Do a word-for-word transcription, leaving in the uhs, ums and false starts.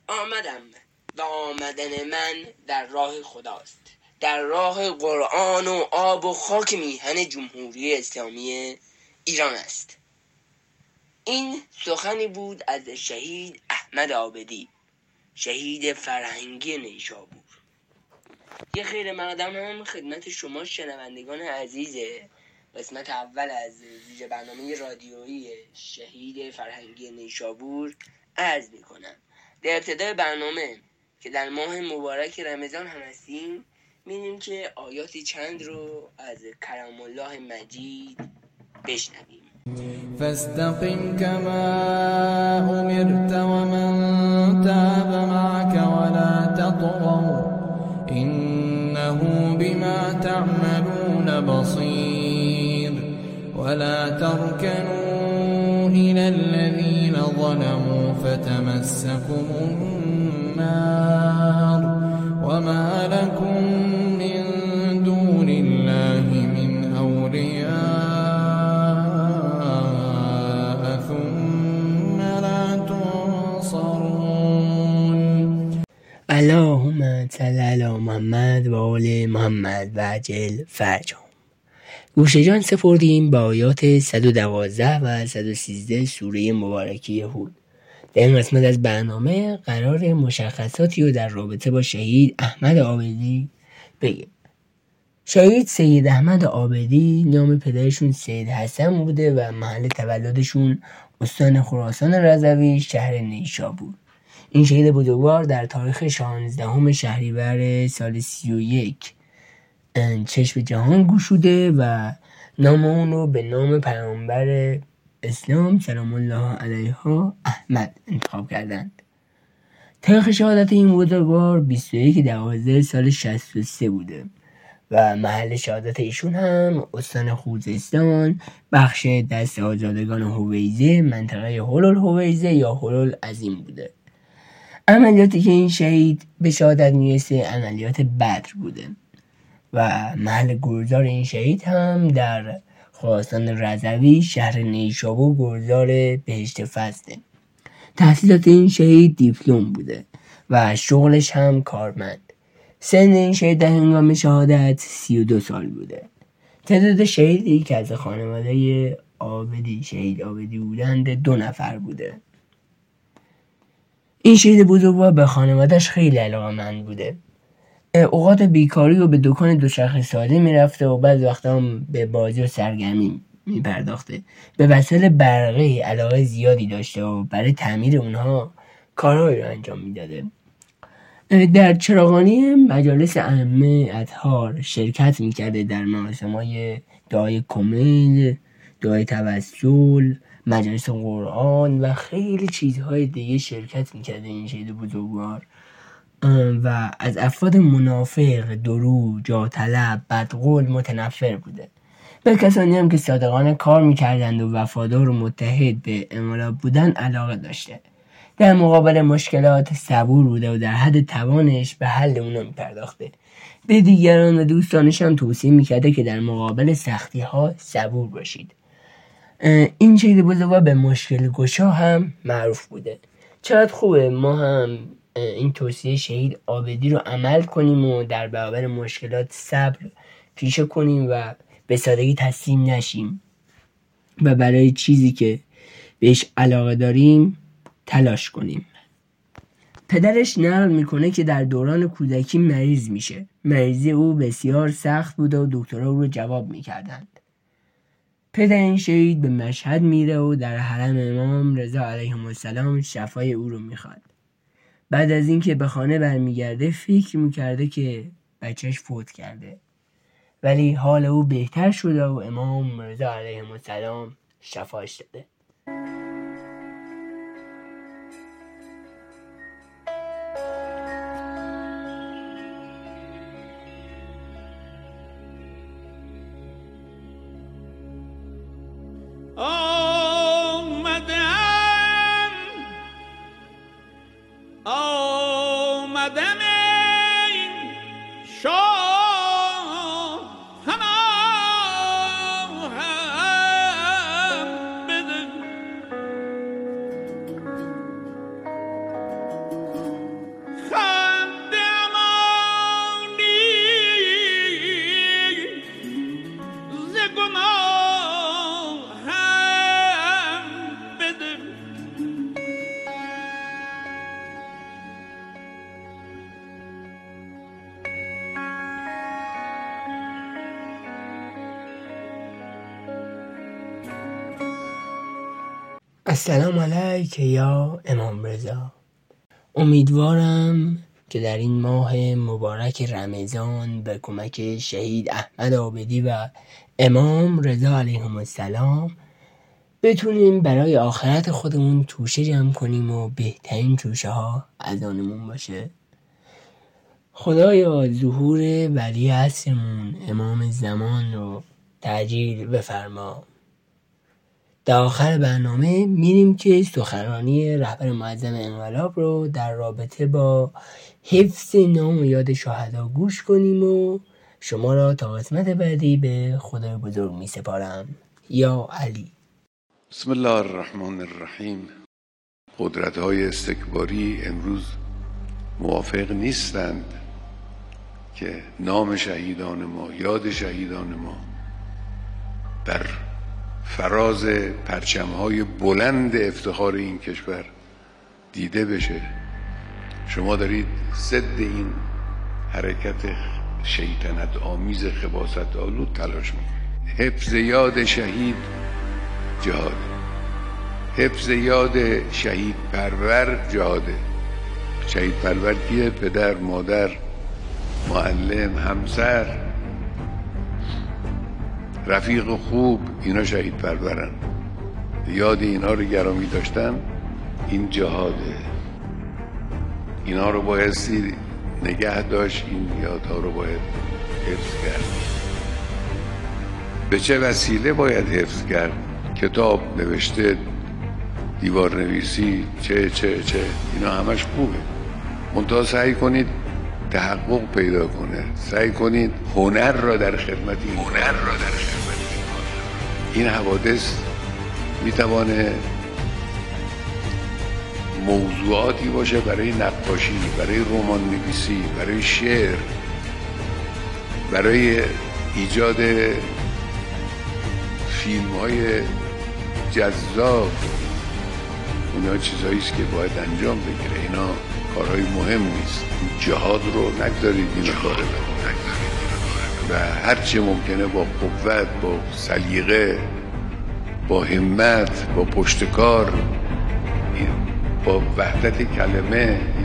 آمدم و آمدن من در راه خداست، در راه قرآن و آب و خاک میهن جمهوری اسلامی ایران است. این سخنی بود از شهید احمد عابدی، شهید فرهنگی نیشابور. یه خیر مقدم هم خدمت شما شنوندگان عزیز قسمت اول از ویژه برنامه رادیویی شهید فرهنگی نیشابور عرض میکنم. در ابتدای برنامه که در ماه مبارک رمضان هم هستیم، می‌بینیم که آیاتی چند رو از کلام الله مجید بشنویم. فاستقم كما أمرت ومن تاب معك ولا تطغوا إنه بما تعملون بصير ولا تركنوا إلى الذين ظلموا فتمسكم النار وما لكم من دون الله من أولياء اللهم صل علی محمد و آل محمد و عجل فرجهم. گوش جان سپردیم با آیات صد و دوازده و صد و سیزده سوره مبارکی هود. در این قسمت از برنامه قرار مشخصاتی رو در رابطه با شهید احمد عابدی بگیم. شهید سید احمد عابدی نام پدرشون سید حسن بوده و محل تولدشون استان خراسان رضوی شهر نیشابور. این شهید بزرگوار در تاریخ شانزدهم شهریور سال سی و یک چشم جهان گشوده و نام اون رو به نام پیامبر اسلام سلام الله علیها احمد انتخاب کردند. تاریخ شهادت این بزرگوار بیست و یک دوازده سال شصت و سه بوده و محل شهادت ایشون هم استان خوزستان، بخش دست آزادگان هویزه، منطقه هلول هویزه یا هلول عظیم بوده. عملیاتی که این شهید به شهادت میرسه عملیات بدر بوده و محل گرزار این شهید هم در خراسان رضوی شهر نیشابور گرزار بهشت فضله. تحصیلات این شهید دیپلم بوده و شغلش هم کارمند. سن این شهید در هنگام شهادت سی و دو سال بوده. تعداد شهیدی که از خانواده عابدی شهید عابدی بودند دو نفر بوده. این شهید بزرگوار به خانواده‌اش خیلی علاقه‌مند بوده. اوقات بیکاری و به دکان دوچرخه سازی میرفته و بعض وقتا هم به بازی و سرگرمی میپرداخته. به وسایل برقی علاقه زیادی داشته و برای تعمیر اونها کارهایی رو انجام میداده. در چراغانی مجالس عامه اطهار شرکت میکرده، در مراسم‌های دعای کمیل، دعای توسل، مجلس قرآن و خیلی چیزهای دیگه شرکت میکرده این شهید بزرگوار و از افراد منافق، دروغ، جاه طلب، بدقول متنفر بوده. به کسانی هم که صادقانه کار میکردند و وفادار و متحد به انقلاب بودن علاقه داشته. در مقابل مشکلات صبور بوده و در حد توانش به حل اونا میپرداخته. به دیگران و دوستانش هم توصیه میکرده که در مقابل سختی ها صبور باشید. این شهید بزرگوار به مشکل گشا هم معروف بوده. چقدر خوبه ما هم این توصیه شهید عابدی رو عمل کنیم و در برابر مشکلات صبر پیشه کنیم و به سادگی تسلیم نشیم و برای چیزی که بهش علاقه داریم تلاش کنیم. پدرش نقل میکنه که در دوران کودکی مریض میشه. مریضی او بسیار سخت بوده و دکترها او رو جواب میکردند. پدر این شهید به مشهد میره و در حرم امام رضا علیه السلام شفای او رو میخواد. بعد از اینکه به خانه برمیگرده فکر میکرده که بچهش فوت کرده، ولی حال او بهتر شده و امام رضا علیه السلام شفاش داده. السلام علیک یا امام رضا. امیدوارم که در این ماه مبارک رمضان به کمک شهید احمد عابدی و امام رضا علیهم السلام بتونیم برای آخرت خودمون توشه جمع کنیم و بهترین توشه ها از آنمون باشه. خدایا ظهور ولی عصرمون امام زمان رو تعجیل بفرما. در آخر برنامه میریم که سخنرانی رهبر معظم انقلاب رو در رابطه با حفظ نام و یاد شهدا گوش کنیم و شما را تا قسمت بعدی به خدای بزرگ می سپارم. یا علی. بسم الله الرحمن الرحیم. قدرت‌های استکباری امروز موافق نیستند که نام شهیدان ما، یاد شهیدان ما در فراز پرچم‌های بلند افتخار این کشور دیده بشه. شما دارید ضد این حرکت شیطنت آمیز خباثت آلود تلاش میکنید. حفظ یاد شهید جهاده، حفظ یاد شهید پرور جهاده. شهید پرور کیه؟ پدر، مادر، معلم، همسر، رفیق خوب، اینا شهید پرورن. یاد اینا رو گرامی داشتن این جهاده. اینا رو بایستی نگه داشت، این یادها رو باید حفظ کرد. به چه وسیله باید حفظ کرد؟ کتاب نوشته، دیوار نویسی، چه چه چه اینا همش خوبه، منتها سعی کنید تحقق پیدا کنه. سعی کنید هنر را در خدمت این هنر را در خدمت این این حوادث میتوانه موضوعاتی باشه برای نقاشی، برای رمان نویسی، برای شعر، برای ایجاد فیلم های جذاب. اینا چیزهایی است که باید انجام بگیره. اینا کارهای مهم نیست. جهاد رو نگذارید این کار و هرچه ممکنه با قوت، با سلیقه، با همت، با پشتکار، با وحدت کلمه